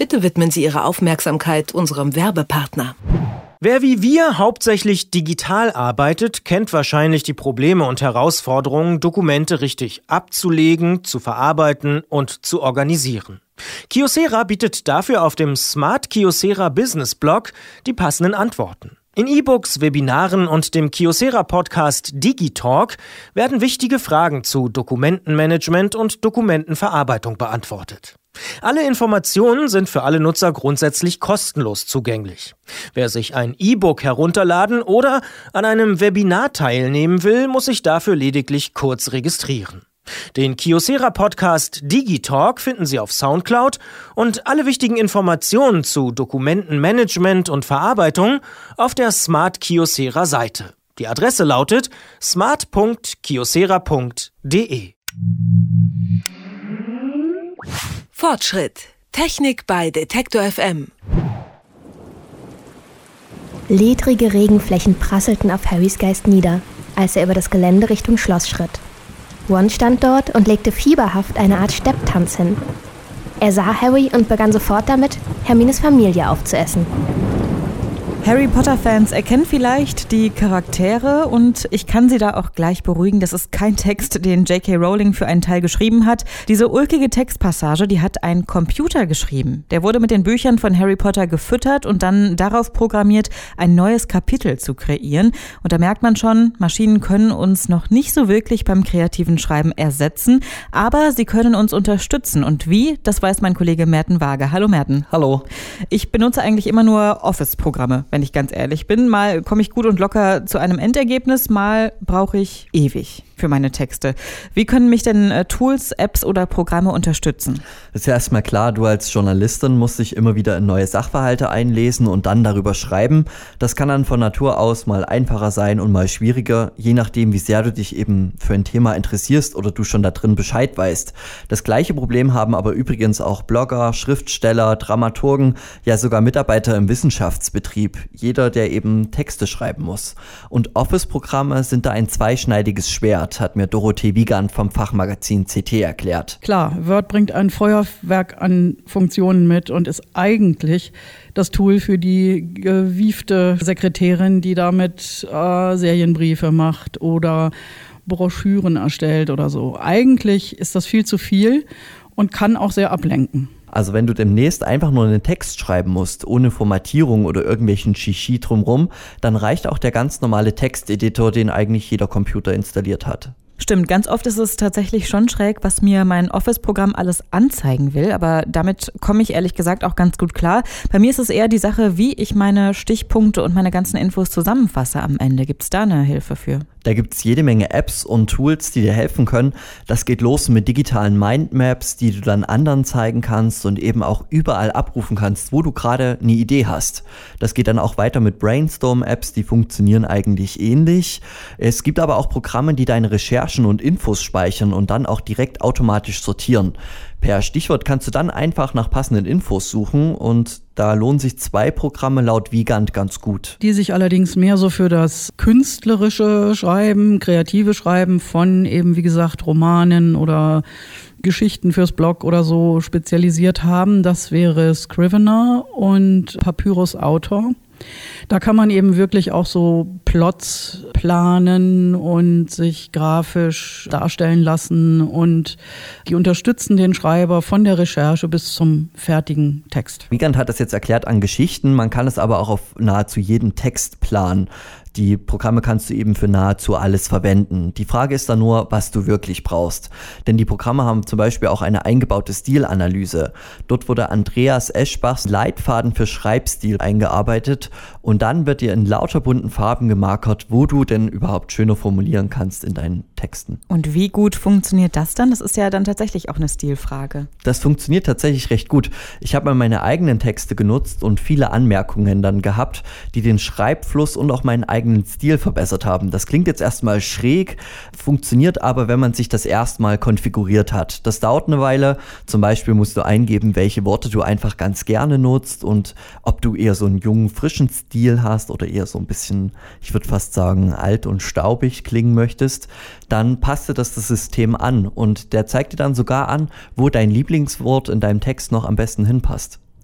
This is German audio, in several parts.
Bitte widmen Sie Ihre Aufmerksamkeit unserem Werbepartner. Wer wie wir hauptsächlich digital arbeitet, kennt wahrscheinlich die Probleme und Herausforderungen, Dokumente richtig abzulegen, zu verarbeiten und zu organisieren. Kyocera bietet dafür auf dem Smart Kyocera Business Blog die passenden Antworten. In E-Books, Webinaren und dem Kyocera-Podcast Digitalk werden wichtige Fragen zu Dokumentenmanagement und Dokumentenverarbeitung beantwortet. Alle Informationen sind für alle Nutzer grundsätzlich kostenlos zugänglich. Wer sich ein E-Book herunterladen oder an einem Webinar teilnehmen will, muss sich dafür lediglich kurz registrieren. Den Kyocera-Podcast Digitalk finden Sie auf Soundcloud und alle wichtigen Informationen zu Dokumentenmanagement und Verarbeitung auf der Smart Kyocera Seite. Die Adresse lautet smart.kyocera.de. Fortschritt. Technik bei Detektor FM. Ledrige Regenflächen prasselten auf Harrys Geist nieder, als er über das Gelände Richtung Schloss schritt. Ron stand dort und legte fieberhaft eine Art Stepptanz hin. Er sah Harry und begann sofort damit, Hermines Familie aufzuessen. Harry Potter-Fans erkennen vielleicht die Charaktere und ich kann sie da auch gleich beruhigen. Das ist kein Text, den J.K. Rowling für einen Teil geschrieben hat. Diese ulkige Textpassage, die hat ein Computer geschrieben. Der wurde mit den Büchern von Harry Potter gefüttert und dann darauf programmiert, ein neues Kapitel zu kreieren. Und da merkt man schon, Maschinen können uns noch nicht so wirklich beim kreativen Schreiben ersetzen, aber sie können uns unterstützen. Und wie? Das weiß mein Kollege Merten Waage. Hallo Merten. Hallo. Ich benutze eigentlich immer nur Office-Programme, wenn ich ganz ehrlich bin. Mal komme ich gut und locker zu einem Endergebnis, mal brauche ich ewig für meine Texte. Wie können mich denn Tools, Apps oder Programme unterstützen? Das ist ja erstmal klar, du als Journalistin musst dich immer wieder in neue Sachverhalte einlesen und dann darüber schreiben. Das kann dann von Natur aus mal einfacher sein und mal schwieriger, je nachdem, wie sehr du dich eben für ein Thema interessierst oder du schon da drin Bescheid weißt. Das gleiche Problem haben aber übrigens auch Blogger, Schriftsteller, Dramaturgen, ja sogar Mitarbeiter im Wissenschaftsbetrieb. Jeder, der eben Texte schreiben muss. Und Office-Programme sind da ein zweischneidiges Schwert, hat mir Dorothee Wiegand vom Fachmagazin CT erklärt. Klar, Word bringt ein Feuerwerk an Funktionen mit und ist eigentlich das Tool für die gewiefte Sekretärin, die damit Serienbriefe macht oder Broschüren erstellt oder so. Eigentlich ist das viel zu viel und kann auch sehr ablenken. Also wenn du demnächst einfach nur einen Text schreiben musst, ohne Formatierung oder irgendwelchen Shishi drumrum, dann reicht auch der ganz normale Texteditor, den eigentlich jeder Computer installiert hat. Stimmt, ganz oft ist es tatsächlich schon schräg, was mir mein Office-Programm alles anzeigen will, aber damit komme ich ehrlich gesagt auch ganz gut klar. Bei mir ist es eher die Sache, wie ich meine Stichpunkte und meine ganzen Infos zusammenfasse am Ende. Gibt es da eine Hilfe für? Da gibt es jede Menge Apps und Tools, die dir helfen können. Das geht los mit digitalen Mindmaps, die du dann anderen zeigen kannst und eben auch überall abrufen kannst, wo du gerade eine Idee hast. Das geht dann auch weiter mit Brainstorm-Apps, die funktionieren eigentlich ähnlich. Es gibt aber auch Programme, die deine Recherchen und Infos speichern und dann auch direkt automatisch sortieren. Per Stichwort kannst du dann einfach nach passenden Infos suchen und da lohnen sich 2 Programme laut Wiegand ganz gut. Die sich allerdings mehr so für das künstlerische Schreiben, kreative Schreiben von eben, wie gesagt, Romanen oder Geschichten fürs Blog oder so spezialisiert haben. Das wäre Scrivener und Papyrus Autor. Da kann man eben wirklich auch so Plots planen und sich grafisch darstellen lassen und die unterstützen den Schreiber von der Recherche bis zum fertigen Text. Wiegand hat das jetzt erklärt an Geschichten, man kann es aber auch auf nahezu jeden Text planen. Die Programme kannst du eben für nahezu alles verwenden. Die Frage ist dann nur, was du wirklich brauchst. Denn die Programme haben zum Beispiel auch eine eingebaute Stilanalyse. Dort wurde Andreas Eschbachs Leitfaden für Schreibstil eingearbeitet und dann wird dir in lauter bunten Farben gemarkert, wo du denn überhaupt schöner formulieren kannst in deinen Texten. Und wie gut funktioniert das dann? Das ist ja dann tatsächlich auch eine Stilfrage. Das funktioniert tatsächlich recht gut. Ich habe mal meine eigenen Texte genutzt und viele Anmerkungen dann gehabt, die den Schreibfluss und auch meinen eigenen Stil verbessert haben. Das klingt jetzt erstmal schräg, funktioniert aber, wenn man sich das erstmal konfiguriert hat. Das dauert eine Weile. Zum Beispiel musst du eingeben, welche Worte du einfach ganz gerne nutzt und ob du eher so einen jungen, frischen Stil hast oder eher so ein bisschen, ich würde fast sagen, alt und staubig klingen möchtest. Dann passt dir das System an und der zeigt dir dann sogar an, wo dein Lieblingswort in deinem Text noch am besten hinpasst.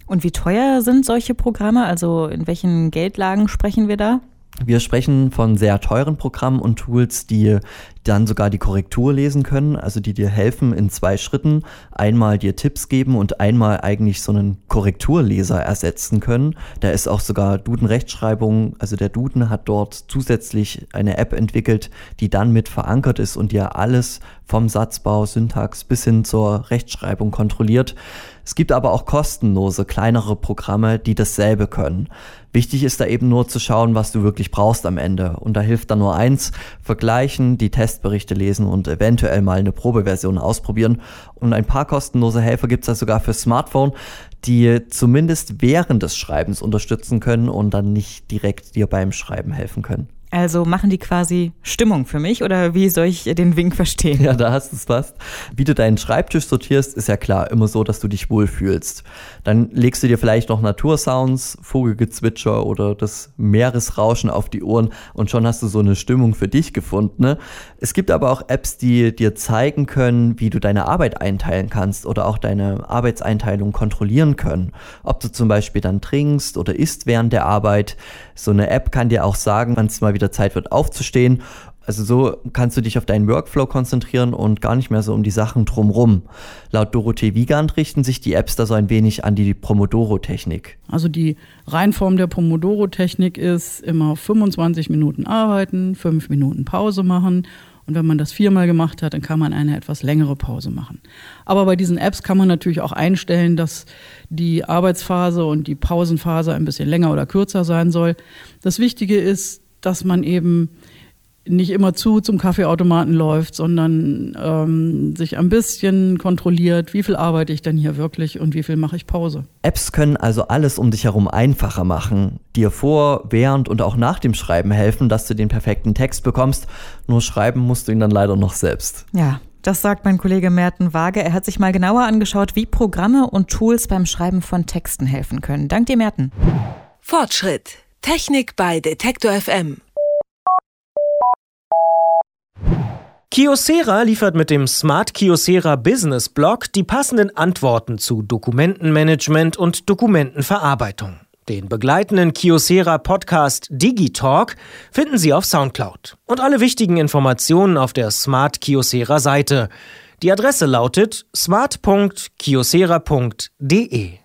Und wie teuer sind solche Programme? Also in welchen Geldlagen sprechen wir da? Wir sprechen von sehr teuren Programmen und Tools, die dann sogar die Korrektur lesen können, also die dir helfen in 2 Schritten, einmal dir Tipps geben und einmal eigentlich so einen Korrekturleser ersetzen können. Da ist auch sogar Duden-Rechtschreibung, also der Duden hat dort zusätzlich eine App entwickelt, die dann mit verankert ist und dir alles vom Satzbau, Syntax bis hin zur Rechtschreibung kontrolliert. Es gibt aber auch kostenlose, kleinere Programme, die dasselbe können. Wichtig ist da eben nur zu schauen, was du wirklich brauchst am Ende. Und da hilft dann nur eins: vergleichen, die Testberichte lesen und eventuell mal eine Probeversion ausprobieren. Und ein paar kostenlose Helfer gibt es da sogar für Smartphone, die zumindest während des Schreibens unterstützen können und dann nicht direkt dir beim Schreiben helfen können. Also machen die quasi Stimmung für mich oder wie soll ich den Wink verstehen? Ja, da hast du es fast. Wie du deinen Schreibtisch sortierst, ist ja klar immer so, dass du dich wohlfühlst. Dann legst du dir vielleicht noch Natursounds, Vogelgezwitscher oder das Meeresrauschen auf die Ohren und schon hast du so eine Stimmung für dich gefunden, ne? Es gibt aber auch Apps, die dir zeigen können, wie du deine Arbeit einteilen kannst oder auch deine Arbeitseinteilung kontrollieren können. Ob du zum Beispiel dann trinkst oder isst während der Arbeit. So eine App kann dir auch sagen, wann es mal wieder Zeit wird aufzustehen. Also so kannst du dich auf deinen Workflow konzentrieren und gar nicht mehr so um die Sachen drumrum. Laut Dorothee Wiegand richten sich die Apps da so ein wenig an die Pomodoro-Technik. Also die Reinform der Pomodoro-Technik ist immer 25 Minuten arbeiten, 5 Minuten Pause machen. Und wenn man das 4-mal gemacht hat, dann kann man eine etwas längere Pause machen. Aber bei diesen Apps kann man natürlich auch einstellen, dass die Arbeitsphase und die Pausenphase ein bisschen länger oder kürzer sein soll. Das Wichtige ist, dass man eben nicht immer zum Kaffeeautomaten läuft, sondern sich ein bisschen kontrolliert, wie viel arbeite ich denn hier wirklich und wie viel mache ich Pause. Apps können also alles um dich herum einfacher machen, dir vor, während und auch nach dem Schreiben helfen, dass du den perfekten Text bekommst. Nur schreiben musst du ihn dann leider noch selbst. Ja, das sagt mein Kollege Merten Waage. Er hat sich mal genauer angeschaut, wie Programme und Tools beim Schreiben von Texten helfen können. Dank dir, Merten. Fortschritt. Technik bei Detektor FM. Kyocera liefert mit dem Smart Kyocera Business Blog die passenden Antworten zu Dokumentenmanagement und Dokumentenverarbeitung. Den begleitenden Kyocera Podcast Digitalk finden Sie auf Soundcloud. Und alle wichtigen Informationen auf der Smart Kyocera Seite. Die Adresse lautet smart.kyocera.de.